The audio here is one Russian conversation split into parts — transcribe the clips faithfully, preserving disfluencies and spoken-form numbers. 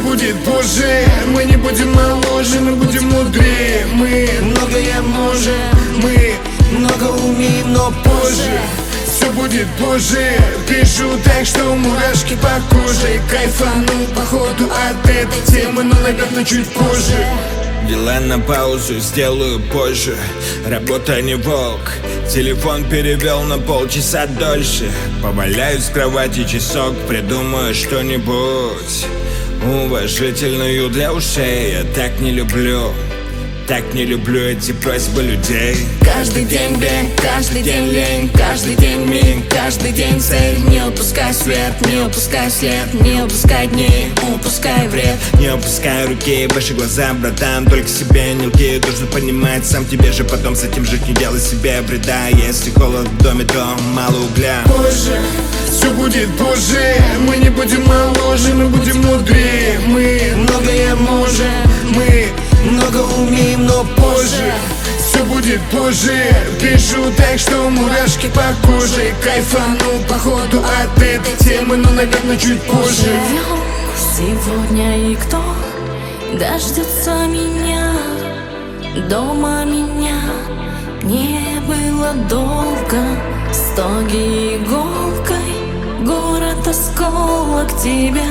будет позже. Мы не будем моложе, мы будем мудрее. Мы многое можем, мы много умеем, но позже. Все будет позже. Пишу так, что мурашки по коже. Кайфану походу от этой темы, но, наверное, чуть позже. Дела на паузу сделаю позже. Работа не волк. Телефон перевел на полчаса дольше. Поваляюсь в кровати часок, придумаю что-нибудь уважительную для ушей. Я так не люблю, так не люблю эти просьбы людей. Каждый день бег, каждый день лень, каждый день миг, каждый день цель. Не упускай свет, не упускай след, не упускай дней, упускай вред. Не опускай руки, выше глаза, братан, только себе не лги. Должен понимать сам тебе же, потом с этим жить, не делай себе вреда. Если холод в доме, то мало угля. Позже, все будет позже. Мы не будем моложе, мы будем мудрее. Мы многое можем, мы много умеем, но позже. Все будет позже. Пишу так, что мурашки по коже. Кайфану походу от этой темы, но, наверное, чуть позже. Живем сегодня, и кто дождется меня? Дома меня не было долго. Стоги иголкой, город осколок тебя.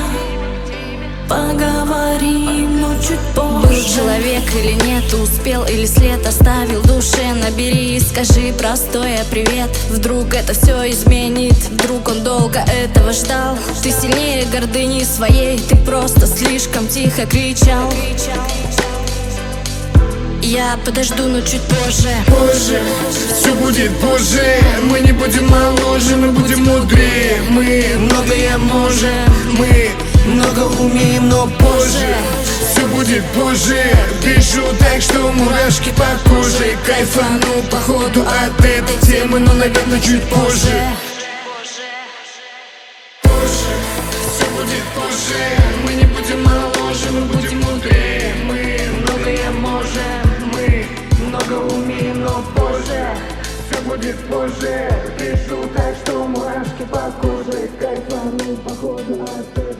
Поговорим, но чуть позже. Был человек или нет, успел или след оставил в душе. Набери и скажи простое привет. Вдруг это все изменит, вдруг он долго этого ждал. Ты сильнее гордыни своей, ты просто слишком тихо кричал. Я подожду, но чуть позже. Позже, все будет позже. Мы не будем моложе, мы будем мудрее. Мы многое можем, мы много умеем, но позже. Все будет позже. Пишу так, что мурашки по коже. Кайфану походу от этой темы, но, наверное, чуть позже. Позже, все будет позже. Мы не будем моложе, мы будем мудрее. Мы многое можем, мы много умеем, но позже. Все будет позже. Пишу так, что мурашки по коже. Кайфану походу от этой